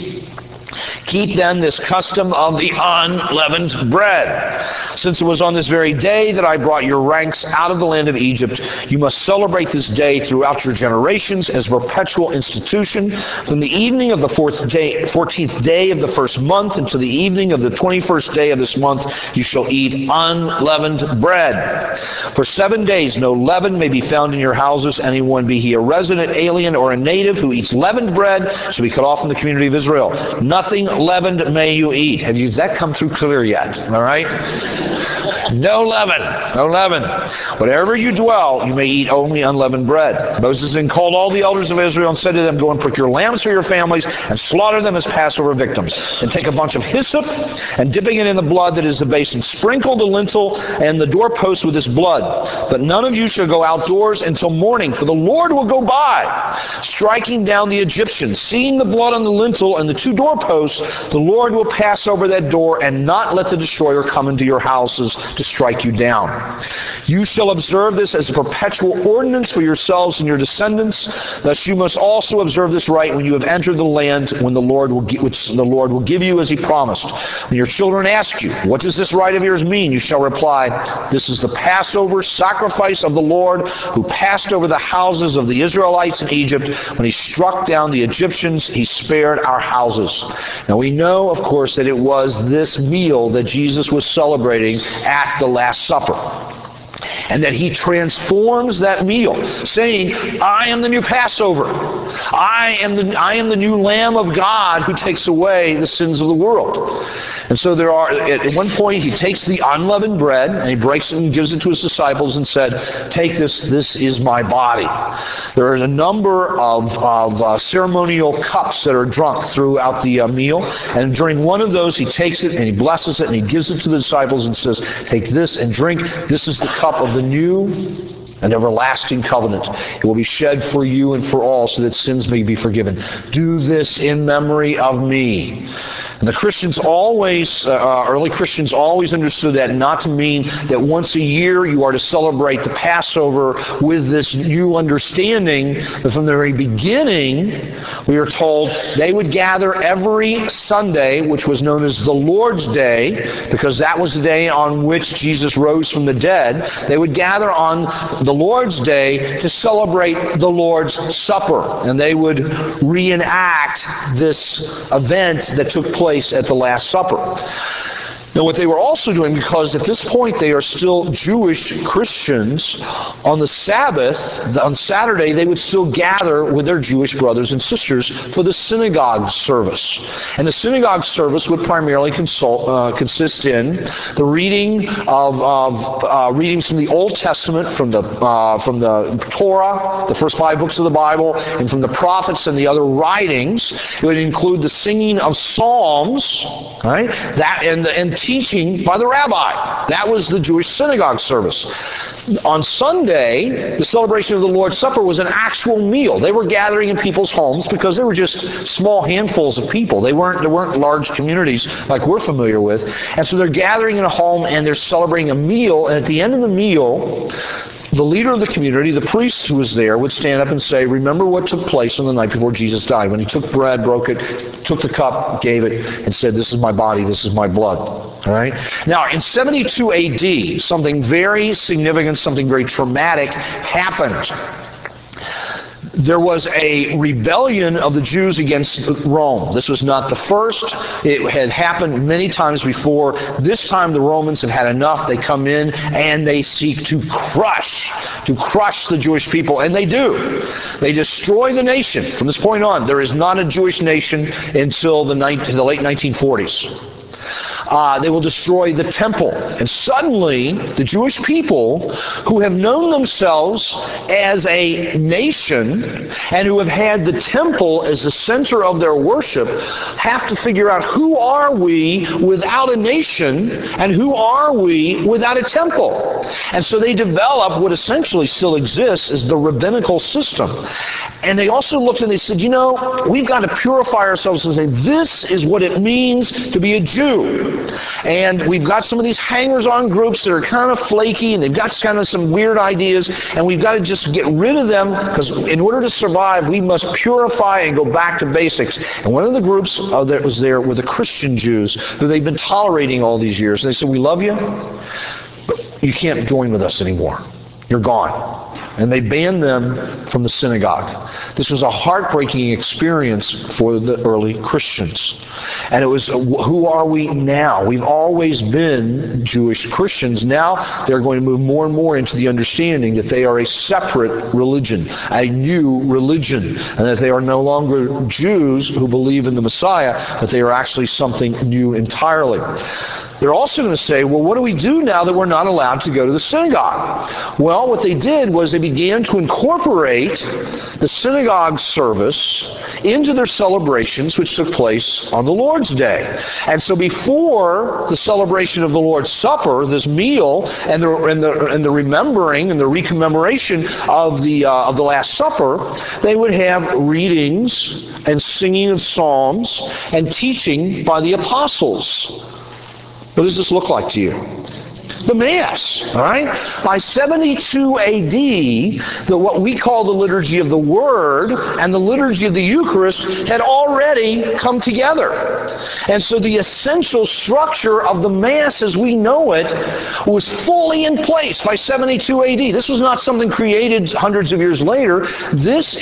Keep then this custom of the unleavened bread. Since it was on this very day that I brought your ranks out of the land of Egypt, you must celebrate this day throughout your generations as a perpetual institution. From the evening of the fourth day, fourteenth day of the first month until the evening of the twenty-first day of this month, you shall eat unleavened bread. For seven days no leaven may be found in your houses. Anyone, be he a resident, alien, or a native, who eats leavened bread shall be cut off from the community of Israel. Nothing leavened may you eat. Have you, has that come through clear yet? All right? No leaven. No leaven. Whatever you dwell, you may eat only unleavened bread. Moses then called all the elders of Israel and said to them, go and procure lambs for your families and slaughter them as Passover victims. And take a bunch of hyssop and dipping it in the blood that is the basin, sprinkle the lintel and the doorpost with this blood. But none of you shall go outdoors until morning, for the Lord will go by, striking down the Egyptians. Seeing the blood on the lintel and the two doorposts, the Lord will pass over that door and not let the destroyer come into your houses to strike you down. You shall observe this as a perpetual ordinance for yourselves and your descendants. Thus you must also observe this rite when you have entered the land when the Lord will gi- which the Lord will give you as he promised. When your children ask you, what does this rite of yours mean? You shall reply, this is the Passover sacrifice of the Lord who passed over the houses of the Israelites in Egypt. When he struck down the Egyptians, he spared our houses. Now we know, of course, that it was this meal that Jesus was celebrating at the Last Supper. And that he transforms that meal, saying, I am the new Passover. I am the, I am the new Lamb of God who takes away the sins of the world. And so there are, at one point, he takes the unleavened bread, and he breaks it and gives it to his disciples and said, take this, this is my body. There are a number of, of uh, ceremonial cups that are drunk throughout the uh, meal. And during one of those, he takes it and he blesses it and he gives it to the disciples and says, take this and drink. This is the cup of the new and everlasting covenant. It will be shed for you and for all so that sins may be forgiven. Do this in memory of me. And the Christians always, uh, early Christians always understood that not to mean that once a year you are to celebrate the Passover with this new understanding, but from the very beginning, we are told they would gather every Sunday, which was known as the Lord's Day, because that was the day on which Jesus rose from the dead. They would gather on the Lord's Day to celebrate the Lord's Supper, and they would reenact this event that took place at the Last Supper. Now, what they were also doing, because at this point they are still Jewish Christians, on the Sabbath, on Saturday, they would still gather with their Jewish brothers and sisters for the synagogue service. And the synagogue service would primarily consult, uh, consist in the reading of, of uh, readings from the Old Testament, from the uh, from the Torah, the first five books of the Bible, and from the prophets and the other writings. It would include the singing of psalms, right? That and and teaching by the rabbi. That was the Jewish synagogue service. On Sunday, the celebration of the Lord's Supper was an actual meal. They were gathering in people's homes because they were just small handfuls of people. They weren't, there weren't large communities like we're familiar with. And so they're gathering in a home and they're celebrating a meal. And at the end of the meal, the leader of the community, the priest who was there, would stand up and say, remember what took place on the night before Jesus died, when he took bread, broke it, took the cup, gave it, and said, this is my body, this is my blood. All right? Now, in seventy-two A D, something very significant, something very traumatic happened. There was a rebellion of the Jews against Rome. This was not the first. It had happened many times before. This time the Romans have had enough. They come in and they seek to crush, to crush the Jewish people. And they do. They destroy the nation. From this point on, there is not a Jewish nation until the, the late nineteen forties. Uh, they will destroy the temple. And suddenly, the Jewish people, who have known themselves as a nation and who have had the temple as the center of their worship, have to figure out, who are we without a nation and who are we without a temple? And so they develop what essentially still exists as the rabbinical system. And they also looked and they said, you know, we've got to purify ourselves and say, this is what it means to be a Jew. And we've got some of these hangers-on groups that are kind of flaky, and they've got kind of some weird ideas, and we've got to just get rid of them, because in order to survive, we must purify and go back to basics. And one of the groups uh, that was there were the Christian Jews, who they've been tolerating all these years. And they said, we love you, but you can't join with us anymore. You're gone. And they banned them from the synagogue. This was a heartbreaking experience for the early Christians. And it was, who are we now? We've always been Jewish Christians. Now they're going to move more and more into the understanding that they are a separate religion, a new religion, and that they are no longer Jews who believe in the Messiah, but they are actually something new entirely. They're also going to say, well, what do we do now that we're not allowed to go to the synagogue? Well, what they did was they began to incorporate the synagogue service into their celebrations, which took place on the Lord's Day. And so before the celebration of the Lord's Supper, this meal and the, and the, and the remembering and the recommemoration of the, uh, of the Last Supper, they would have readings and singing of psalms and teaching by the apostles. What does this look like to you? The Mass, all right? By seventy-two A D, the, what we call the Liturgy of the Word and the Liturgy of the Eucharist had already come together. And so the essential structure of the Mass as we know it was fully in place by seventy-two A D. This was not something created hundreds of years later. This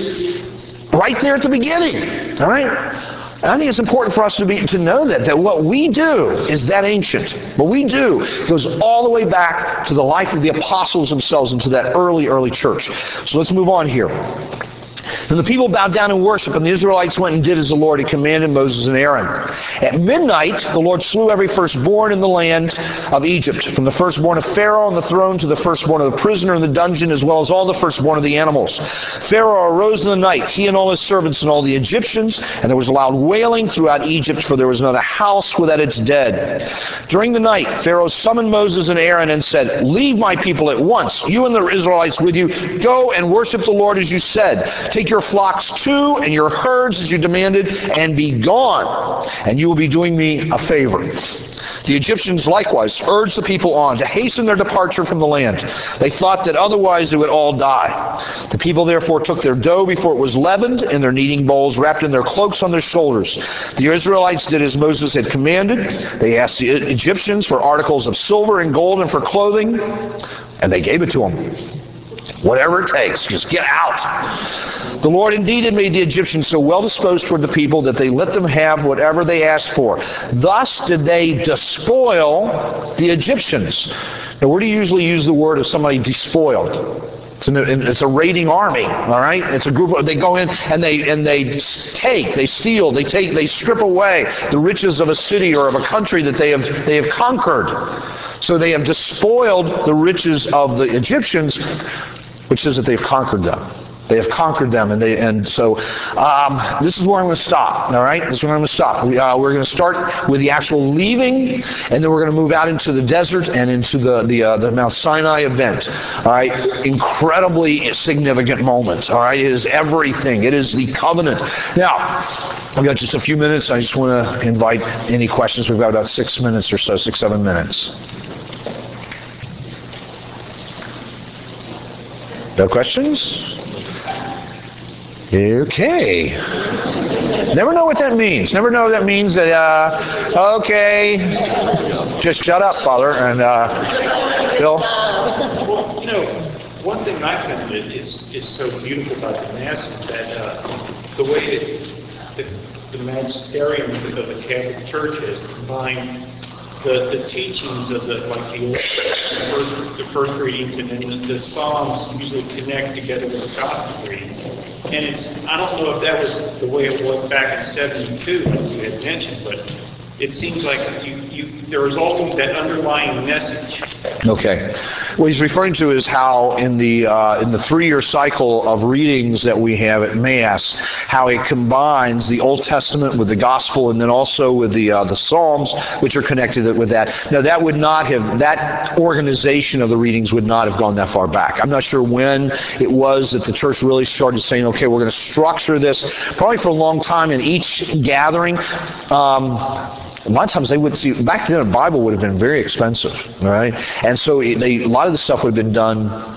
is right there at the beginning, all right? And I think it's important for us to be to know that, that what we do is that ancient. What we do goes all the way back to the life of the apostles themselves and to that early, early church. So let's move on here. And the people bowed down in worship, and the Israelites went and did as the Lord had commanded Moses and Aaron. At midnight, the Lord slew every firstborn in the land of Egypt, from the firstborn of Pharaoh on the throne to the firstborn of the prisoner in the dungeon, as well as all the firstborn of the animals. Pharaoh arose in the night, he and all his servants and all the Egyptians, and there was loud wailing throughout Egypt, for there was not a house without its dead. During the night, Pharaoh summoned Moses and Aaron and said, leave my people at once, you and the Israelites with you. Go and worship the Lord as you said. Take your flocks too and your herds as you demanded, and be gone, and you will be doing me a favor. The Egyptians likewise urged the people on to hasten their departure from the land. They thought that otherwise they would all die. The people therefore took their dough before it was leavened in their kneading bowls, wrapped in their cloaks on their shoulders. The Israelites did as Moses had commanded. They asked the Egyptians for articles of silver and gold and for clothing, and they gave it to them. Whatever it takes, just get out. The Lord indeed had made the Egyptians so well disposed toward the people that they let them have whatever they asked for. Thus did they despoil the Egyptians. Now, where do you usually use the word of somebody despoiled? It's, an, it's a raiding army, all right? It's a group of, they go in and they and they take, they steal, they take, they strip away the riches of a city or of a country that they have they have conquered. So they have despoiled the riches of the Egyptians, which says that they've conquered them. They have conquered them, and they and so um, this is where I'm going to stop. All right, this is where I'm going to stop. We, uh, we're going to start with the actual leaving, and then we're going to move out into the desert and into the the, uh, the Mount Sinai event. All right, incredibly significant moment. All right, it is everything. It is the covenant. Now, we've got just a few minutes. I just want to invite any questions. We've got about six minutes or so, six seven minutes. No questions? Okay. Never know what that means. Never know what that means that, uh, okay, just shut up, Father. And, uh, Bill? Well, you know, one thing I found is, is, is so beautiful about the Mass is that uh, the way that the, the magisterium of the, of the Catholic Church has combined the, the teachings of the, like the, the, first, the first readings, and then the, the Psalms usually connect together with the Gospel readings. And it's, I don't know if that was the way it was back in seventy-two, like you had mentioned, but it seems like you, you, there was always that underlying message. Okay. What he's referring to is how in the uh, in the three-year cycle of readings that we have at Mass, how it combines the Old Testament with the Gospel, and then also with the uh, the Psalms, which are connected with that. Now, that would not have that organization of the readings would not have gone that far back. I'm not sure when it was that the Church really started saying, okay, we're going to structure this. Probably for a long time in each gathering. Um, A lot of times they would see, back then a Bible would have been very expensive, all right? And so they, a lot of the stuff would have been done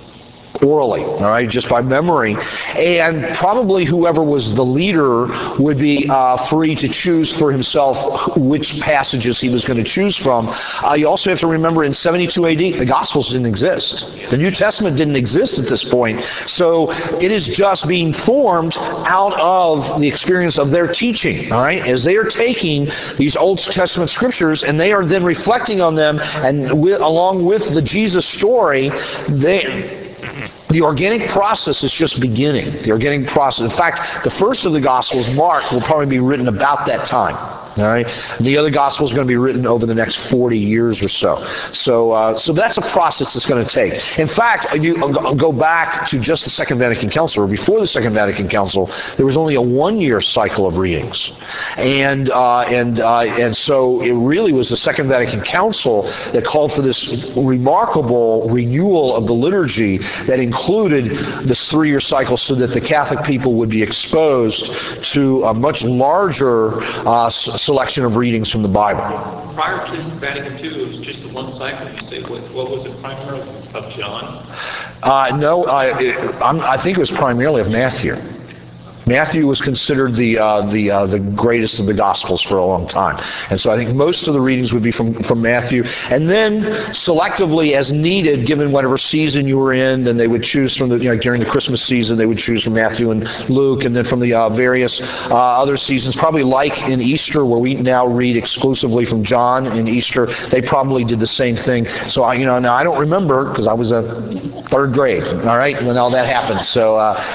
orally, all right, just by memory. And probably whoever was the leader would be uh, free to choose for himself which passages he was going to choose from. Uh, you also have to remember in seventy-two A D, the Gospels didn't exist. The New Testament didn't exist at this point. So it is just being formed out of the experience of their teaching, all right, as they are taking these Old Testament scriptures and they are then reflecting on them, and with, along with the Jesus story, they... The organic process is just beginning. The organic process. In fact, the first of the Gospels, Mark, will probably be written about that time. All right. And the other gospel is going to be written over the next forty years or so. So, uh, so that's a process that's going to take. In fact, if you go back to just the Second Vatican Council, or before the Second Vatican Council, there was only a one-year cycle of readings, and uh, and uh, and so it really was the Second Vatican Council that called for this remarkable renewal of the liturgy that included this three-year cycle, so that the Catholic people would be exposed to a much larger uh, selection of readings from the Bible. Prior to Vatican Two, it was just the one cycle. You say, what, what was it primarily of John? Uh, no, I, it, I'm, I think it was primarily of Matthew. Matthew was considered the uh, the uh, the greatest of the Gospels for a long time, and so I think most of the readings would be from, from Matthew, and then selectively as needed, given whatever season you were in, then they would choose from the you know during the Christmas season they would choose from Matthew and Luke, and then from the uh, various uh, other seasons, probably like in Easter where we now read exclusively from John in Easter, they probably did the same thing. So I you know now I don't remember because I was a third grade, all right, when all that happened. So.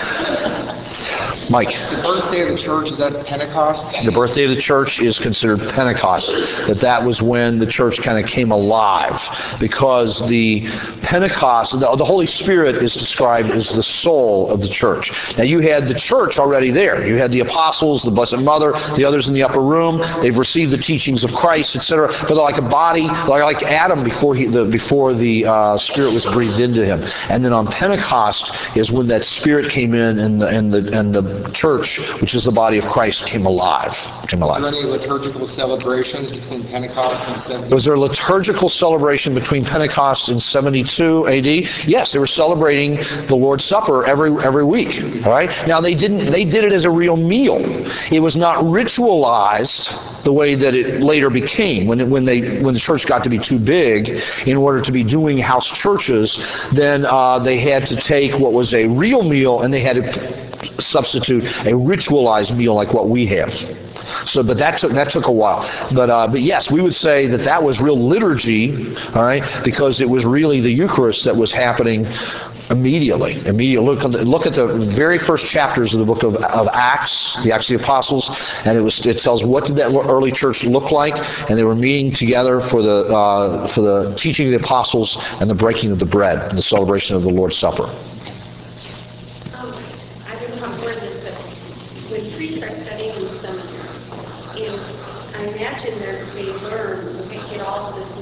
Uh, Mike. The birthday of the church, is that Pentecost? The birthday of the church is considered Pentecost. That that was when the church kind of came alive, because the Pentecost, the, the Holy Spirit is described as the soul of the church. Now you had the church already there. You had the apostles, the Blessed Mother, the others in the upper room. They've received the teachings of Christ, et cetera. But they're like a body, like, like Adam before he the before the uh, Spirit was breathed into him. And then on Pentecost is when that Spirit came in, and the and the and the church, which is the body of Christ, came alive. Came alive. Was there any liturgical celebrations between Pentecost and seventy? Was there a liturgical celebration between Pentecost and seventy-two A D? Yes, they were celebrating the Lord's Supper every every week. All right. Now they didn't. They did it as a real meal. It was not ritualized the way that it later became. When it, when they when the church got to be too big, in order to be doing house churches, then uh, they had to take what was a real meal and they had to substitute a ritualized meal like what we have. So, but that took that took a while. But uh, but yes, we would say that that was real liturgy, all right, because it was really the Eucharist that was happening immediately. Immediately. Look at the, look at the very first chapters of the book of, of Acts, the Acts of the Apostles, and it was it tells what did that early church look like, and they were meeting together for the uh, for the teaching of the apostles and the breaking of the bread and the celebration of the Lord's Supper.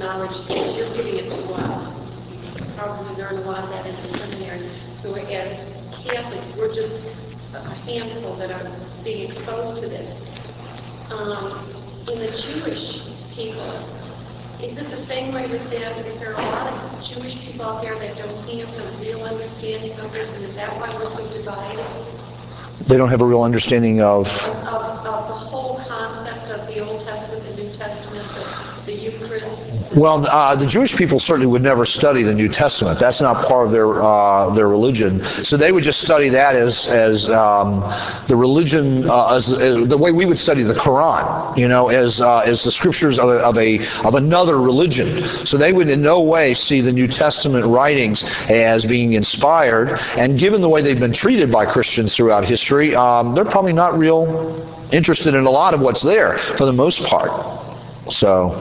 knowledge that you're giving it to us. You probably learn a lot of that in the seminary. So as Catholics, we're just a handful that are being exposed to this. Um, in the Jewish people, is it the same way with them? Is there a lot of Jewish people out there that don't have a real understanding of this, and is that why we're so divided? They don't have a real understanding of... Of, of, of the whole concept of the Old Testament, the New Testament, the, the Eucharist. Well, uh, the Jewish people certainly would never study the New Testament. That's not part of their uh, their religion. So they would just study that as as um, the religion, uh, as, as the way we would study the Quran, you know, as uh, as the scriptures of a, of a of another religion. So they would in no way see the New Testament writings as being inspired. And given the way they've been treated by Christians throughout history, um, they're probably not real interested in a lot of what's there for the most part. So.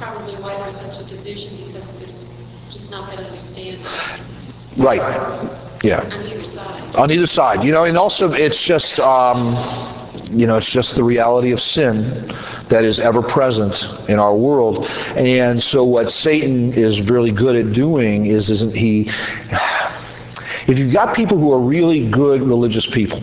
Right. Yeah. On either side. On either side. You know, and also it's just, um, you know, it's just the reality of sin that is ever present in our world. And so what Satan is really good at doing is, isn't he, if you've got people who are really good religious people,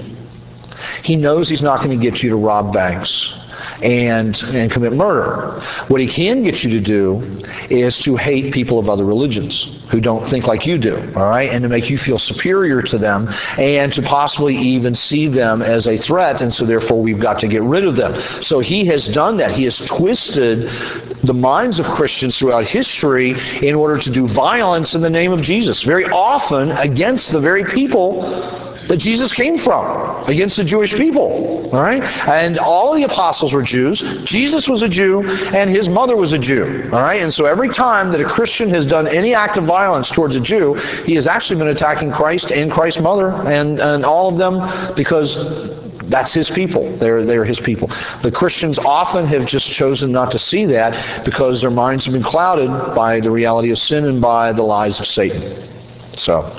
he knows he's not going to get you to rob banks and and commit murder. What he can get you to do is to hate people of other religions who don't think like you do, all right, and to make you feel superior to them and to possibly even see them as a threat, and so therefore we've got to get rid of them. So he has done that. He has twisted the minds of Christians throughout history in order to do violence in the name of Jesus, very often against the very people that Jesus came from, against the Jewish people, all right? And all the apostles were Jews. Jesus was a Jew, and his mother was a Jew, all right? And so every time that a Christian has done any act of violence towards a Jew, he has actually been attacking Christ and Christ's mother and, and all of them, because that's his people. They're, they're his people. The Christians often have just chosen not to see that because their minds have been clouded by the reality of sin and by the lies of Satan. So,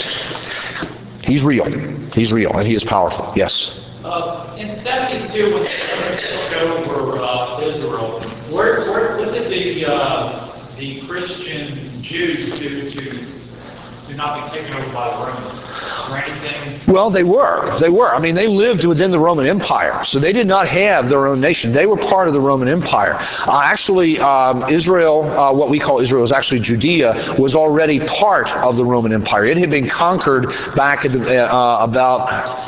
he's real. He's real, and he is powerful. Yes? Uh, in seventy-two, when they took over uh, Israel, where, where, what did the, uh, the Christian Jews do to, to not be taken over by the Romans? Or anything? Well, they were. They were. I mean, they lived within the Roman Empire, so they did not have their own nation. They were part of the Roman Empire. Uh, actually, um, Israel, uh, what we call Israel is actually Judea, was already part of the Roman Empire. It had been conquered back at the, uh, about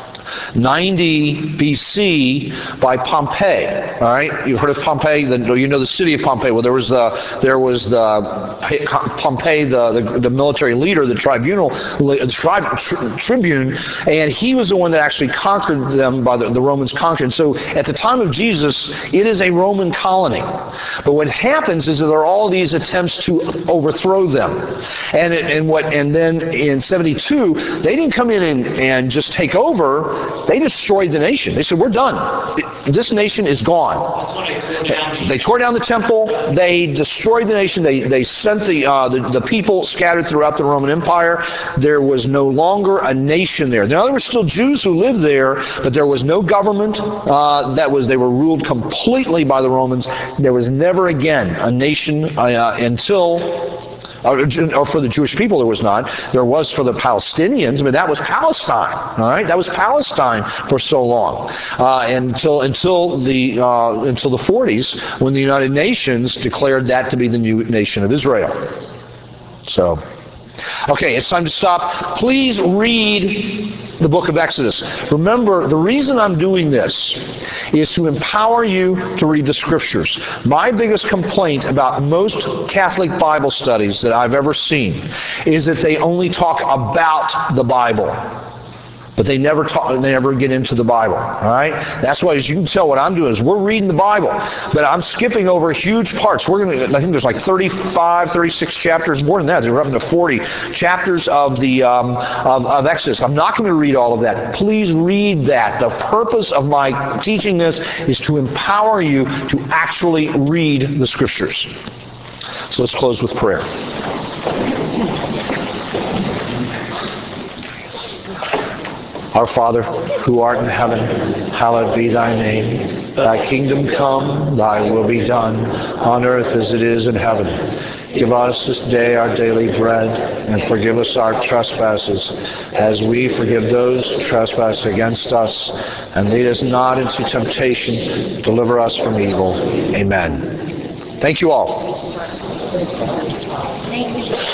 ninety B C by Pompey. All right, you've heard of Pompey. The, you know the city of Pompey. Well, there was the there was the Pompey, the the, the military leader, the tribunal, the tri, tri, tribune, and he was the one that actually conquered them. By the, the Romans conquered. And so at the time of Jesus, it is a Roman colony. But what happens is that there are all these attempts to overthrow them, and it, and what and then in seventy-two they didn't come in and, and just take over. They destroyed the nation. They said, we're done. This nation is gone. They tore down the temple. They destroyed the nation. They they sent the, uh, the, the people scattered throughout the Roman Empire. There was no longer a nation there. Now, there were still Jews who lived there, but there was no government. Uh, that was They were ruled completely by the Romans. There was never again a nation uh, until... Or for the Jewish people, there was not. There was for the Palestinians. I mean, that was Palestine. All right, that was Palestine for so long uh, until until the uh, until the forties, when the United Nations declared that to be the new nation of Israel. So, okay, it's time to stop. Please read the book of Exodus. Remember, the reason I'm doing this is to empower you to read the Scriptures. My biggest complaint about most Catholic Bible studies that I've ever seen is that they only talk about the Bible, but they never talk, they never get into the Bible. All right, that's why, as you can tell, what I'm doing is we're reading the Bible, but I'm skipping over huge parts. We're going to, I think there's like thirty-five, thirty-six chapters, more than that. They're up to forty chapters of the um, of, of Exodus. I'm not going to read all of that. Please read that. The purpose of my teaching this is to empower you to actually read the Scriptures. So let's close with prayer. Our Father, who art in heaven, hallowed be thy name. Thy kingdom come, thy will be done, on earth as it is in heaven. Give us this day our daily bread, and forgive us our trespasses, as we forgive those who trespass against us. And lead us not into temptation, deliver us from evil. Amen. Thank you all.